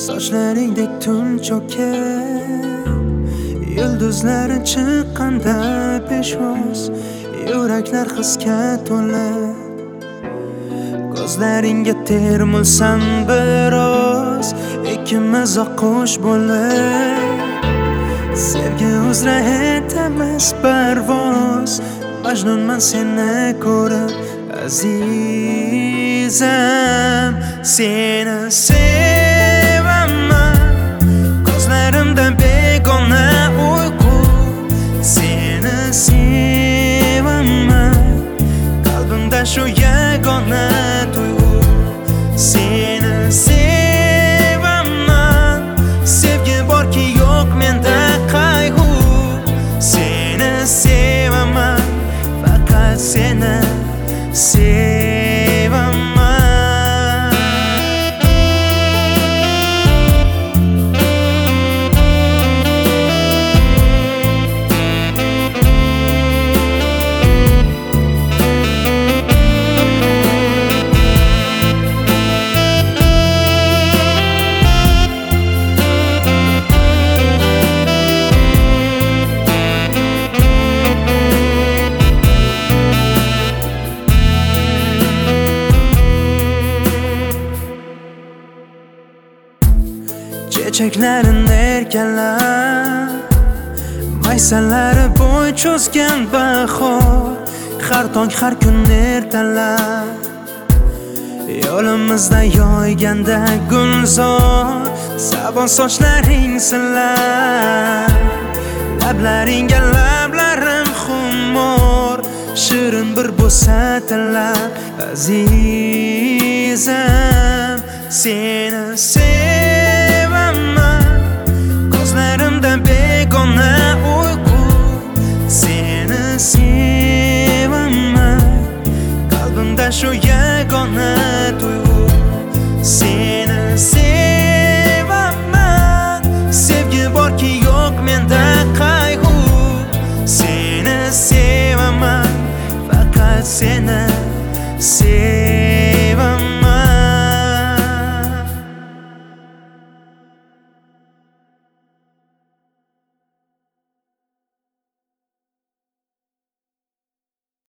Sochlaringdek tun cho'kib, yulduzlari chiqqanda peshvoz, yuraklar hisga to'la. Ko'zlaringga termulsam biroz, ikkimiz oqqush bo'lib, sevgi uzra etamiz parvoz. Majnunman seni ko'rib, azizam, seni sevaman. Ko'zlarimda begona uyqu, seni sevaman. Qalbimda shu yagona tuyg'u, seni sevaman. Sevgi borki yo'q menda qayg'u, seni sevaman, faqat seni sevaman. Chechaklarini erkalab, maysalari bo'y cho'zgan bahor, har tong har kun ertalab yo'limizda yoyganda gulzor. Sabon sochlaring silab, lablaringga lablarim xumor, shirin bir bo'satilar. Azizam, seni sevaman. Ko'zlarimda begona uyqu, seni sevaman. Qalbimda shu yagona tuyg'u, seni sevaman. Sevgi borki yo'q menda qayg'u, seni sevaman, faqat seni sevaman.